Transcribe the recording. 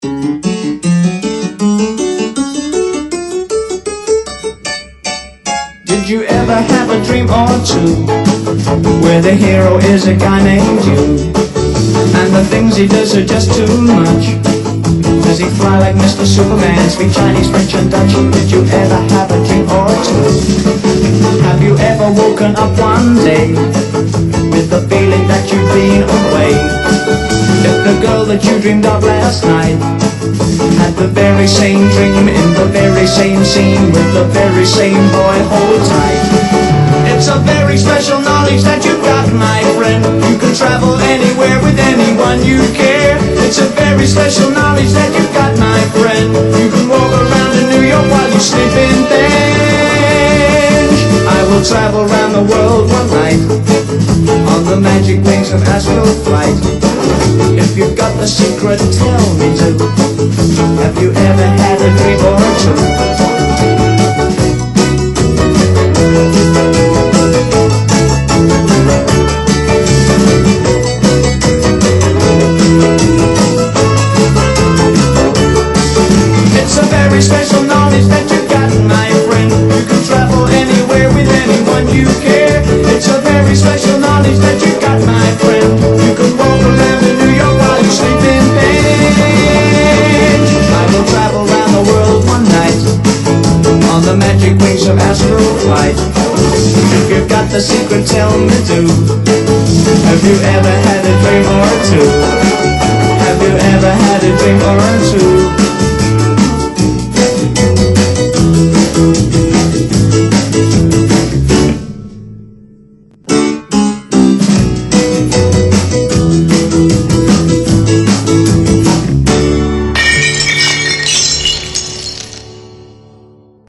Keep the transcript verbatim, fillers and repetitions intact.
Did you ever have a dream or two where the hero is a guy named you, and the things he does are just too much? Does he fly like Mister Superman, speak Chinese, French and Dutch? Did you ever have a dream or two? Have you ever woken up one day with the feeling that you've been away? If the girl that you dreamed of last night had the very same dream in the very same scene with the very same boy, hold tight. It's a very special knowledge that you've got, my friend. You can travel anywhere with anyone you care. It's a very special knowledge that you've got, my friend. You can walk around in New York while you sleep in bed. I will travel around the world one night on the magic wings of astral flight. If you've got the secret, tell me too. Have you ever had a dream or two? It's a very special knowledge that you've got, my friend. You can travel anywhere with anyone you care. It's a very special knowledge that you've got, my friend. You can walk around in New York while you sleep in bed. I will travel around the world one night on the magic wings of astral flight. If you've got the secret, tell me too. Have you ever had a dream or two? Have you ever had a dream or two?